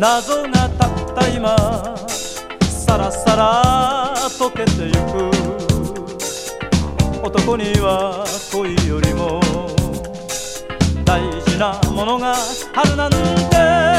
謎がたった今さらさら溶けてゆく。男には恋よりも大事なものが春なんて